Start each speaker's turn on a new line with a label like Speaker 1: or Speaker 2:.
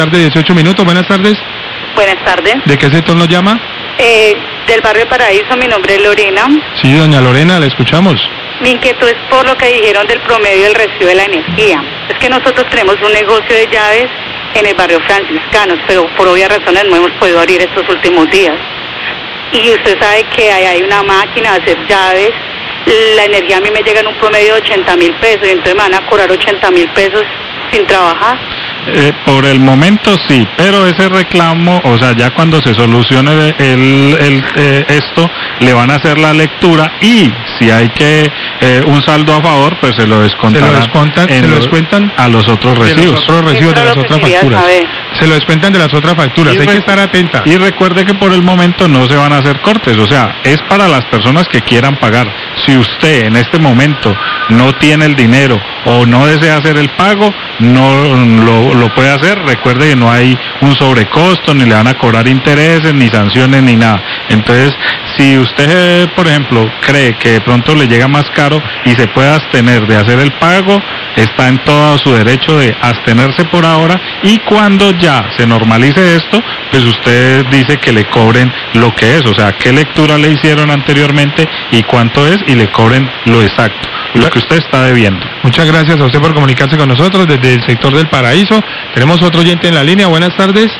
Speaker 1: Tarde, 18 minutos, buenas tardes.
Speaker 2: Buenas tardes.
Speaker 1: ¿De qué sector nos llama?
Speaker 2: Del barrio Paraíso, mi nombre es Lorena.
Speaker 1: Sí, doña Lorena, la escuchamos.
Speaker 2: Mi inquietud es por lo que dijeron del promedio del recibo de la energía. Es que nosotros tenemos un negocio de llaves en el barrio Franciscanos, pero por obvias razones no hemos podido abrir estos últimos días. Y usted sabe que hay una máquina de hacer llaves. La energía a mí me llega en un promedio de 80.000 pesos, y entonces me van a cobrar 80.000 pesos sin trabajar.
Speaker 3: Por el momento sí, pero ese reclamo, o sea, ya cuando se solucione esto, le van a hacer la lectura y si hay que un saldo a favor, pues se lo descontarán.
Speaker 1: Se lo descuentan
Speaker 3: a los otros recibos.
Speaker 1: De los otros recibos, de las otras facturas. Se lo descuentan de las otras facturas, hay que estar atenta.
Speaker 3: Y recuerde que por el momento no se van a hacer cortes, o sea, es para las personas que quieran pagar. Si usted en este momento no tiene el dinero o no desea hacer el pago, no lo puede hacer. Recuerde que no hay un sobrecosto, ni le van a cobrar intereses, ni sanciones, ni nada. Entonces, si usted, por ejemplo, cree que de pronto le llega más caro y se puede abstener de hacer el pago, está en todo su derecho de abstenerse por ahora, y cuando ya se normalice esto, pues usted dice que le cobren lo que es, o sea, qué lectura le hicieron anteriormente y cuánto es, y le cobren lo exacto, lo que usted está debiendo.
Speaker 1: Muchas gracias a usted por comunicarse con nosotros desde el sector del Paraíso. Tenemos otro oyente en la línea, buenas tardes.